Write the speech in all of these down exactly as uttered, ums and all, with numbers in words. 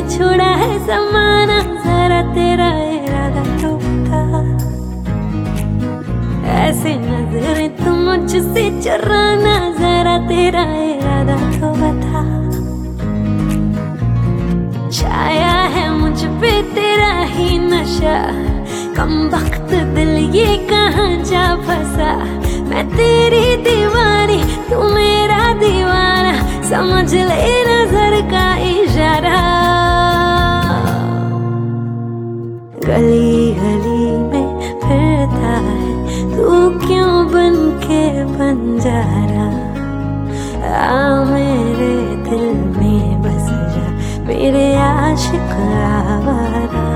छोड़ा है जमाना, जरा तेरा इरादा तो बता। ऐसे नजरें तुम मुझसे चुराना, जरा तेरा इरादा तो बता। छाया है मुझ पे तेरा ही नशा, कम वक्त दिल ये कहाँ जा फंसा। मैं तेरी दीवानी तू मेरा दीवाना, समझ ले नजर का इशारा। गली गली में फिरता है तू क्यों बन के बंजारा। आ मेरे दिल में बस जा मेरे आशिक आवारा।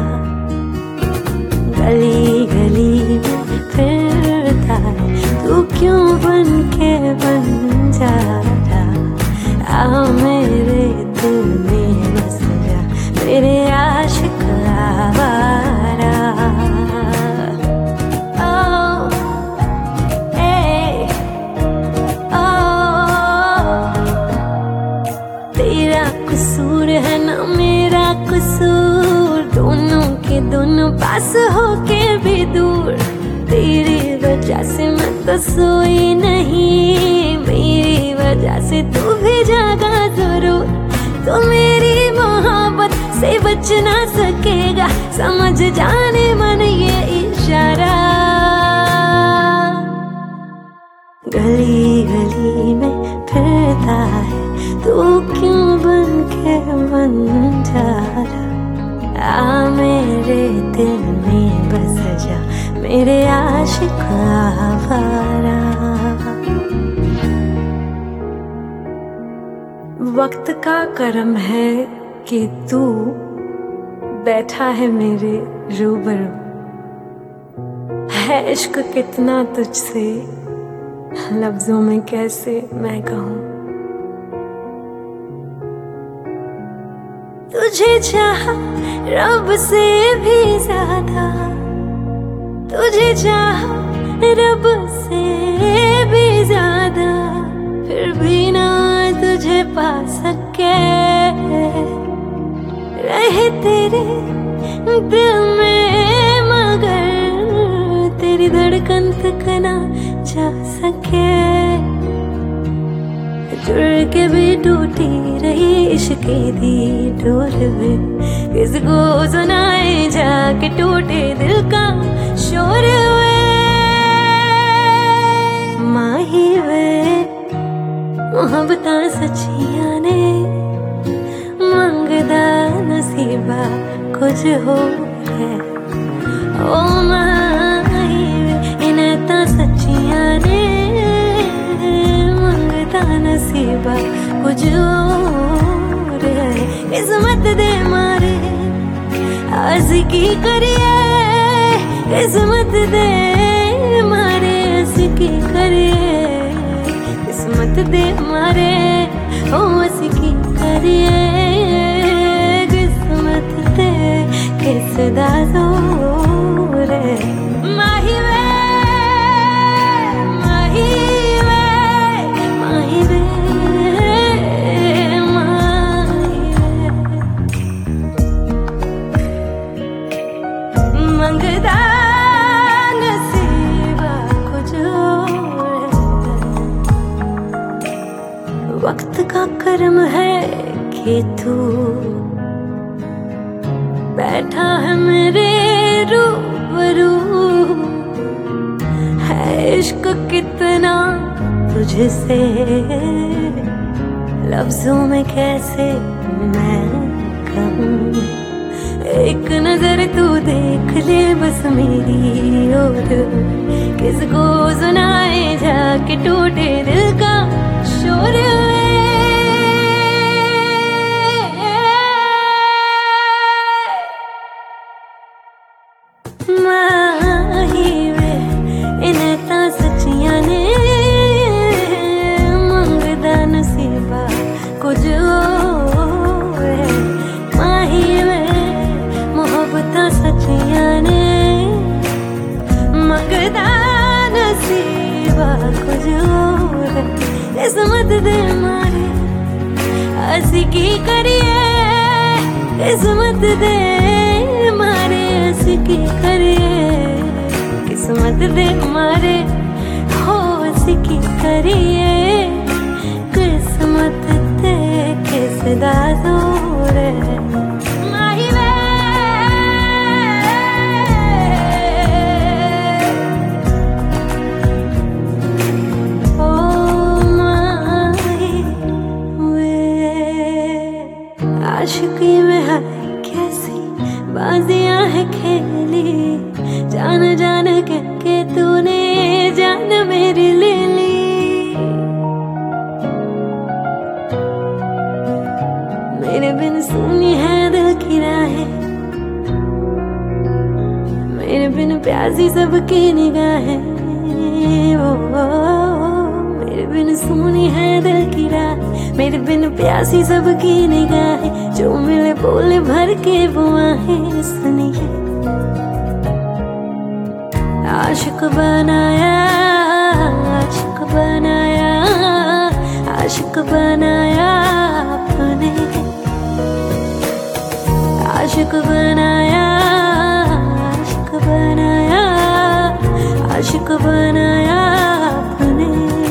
गली गली में फिरता है तू क्यों बन के बंजारा। आ मेरे दिल में बस जा मेरे आशिक आवारा। तेरा कसूर है ना मेरा कसूर, दोनों के दोनों पास होके भी दूर। तेरी वजह से मैं तो सोई नहीं, मेरी वजह से तू भी जागा जरूर। तो मेरी मोहब्बत से बच ना सकेगा, समझ जाने मन ये इशारा। गली गली में फिरता है तू क्यों बन के बंजारा। आ मेरे दिल में बस जा मेरे आशिक आवारा। वक्त का करम है कि तू बैठा है मेरे रूबरू। है इश्क कितना तुझसे, लफ्जों में कैसे मैं कहूँ। तुझे चाहा रब से भी ज्यादा, तुझे चाहा रब से भी ज्यादा। फिर भी ना तुझे पा सके, रहे तेरे दिल में मगर तेरी धड़कन तक ना जा सके। जुड़ के भी टूटी रही इश्क दी डोर में, किसको सुनाए जाके टूटे दिल का शोर वे। माही वे मोहब्बतां सच्चियां ने, मंगदा नसीबा कुछ हो है। ओ माही वे इन्हें तां सच्चियां ने, मंगदा नसीबा कुछ और है। किस्मत दे मारे आशिकी करिए, किस्मत दे मारे आशिकी करिए। किस्मत दे मारे ओ आशिकी करिए, किस्मत दे किसदा जोर है। माही वे माही वे माही वे माही वे मंगदा नसीबा कुछ और है। वक्त का करम है कि तू बैठा है मेरे रूबरू। है इश्क कितना तुझसे, लफ्जों में कैसे मैं कहूँ। एक नजर तू देख ले बस मेरी ओर, किसको सुनाए जाके टूटे दिल का शोर। माही वे इन्हें तां सच्चियां ने, मंगदा नसीबा कुछ और है। माही वे मोहब्बतां सच्चियां ने, मंगदा नसीबा कुछ और है। किस्मत दे मारे आशिकी करिए, किस्मत दे मारे इसकी करिए, किस्मत दे मारे हो इसकी करिए, किस्मत दे किस दादूर माही वे ओ माही वे। आशिकी में है कैसी बाजियां है खेली, जान जान के, के तूने जान मेरी ले ली। मेरे बिन सुनी है दिल की राहें, मेरे बिन प्यासी सबकी निगाहें, ओ, ओ, मेरे बिन सुनी है दिल की राहें, मेरे बिन प्यासी सबकी निगाहें, जो मिले बोले भर के वो आहें सुनिए। आशिक बनाया, आशिक बनाया, आशिक बनाया आपने, आशिक बनाया, आशिक बनाया, आशिक बनाया आपने।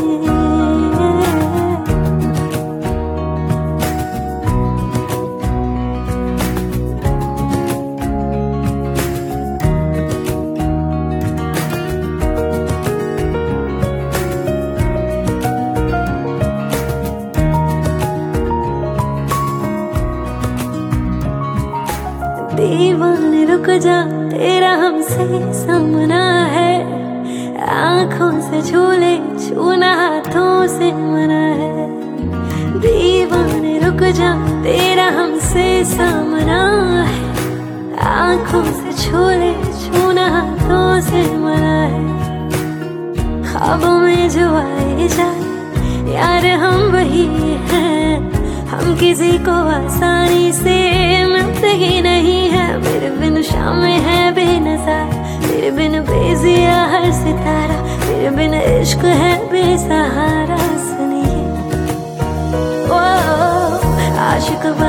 दीवाने रुक जा तेरा हमसे सामना है, आँखों से झूले छूना हाथों से मना है। दीवाने रुक जा तेरा हमसे सामना है, आँखों से झूले छूना हाथों से मना है। ख्वाबों में जो आए जाए यार हम वही हैं, हम किसी को आसानी से मिलते ही नहीं है। मेरे बिन शाम है बेनज़ार, मेरे बिन बेजिया हर सितारा, मेरे बिन इश्क है बेसहारा सुनिए। ओ आशिक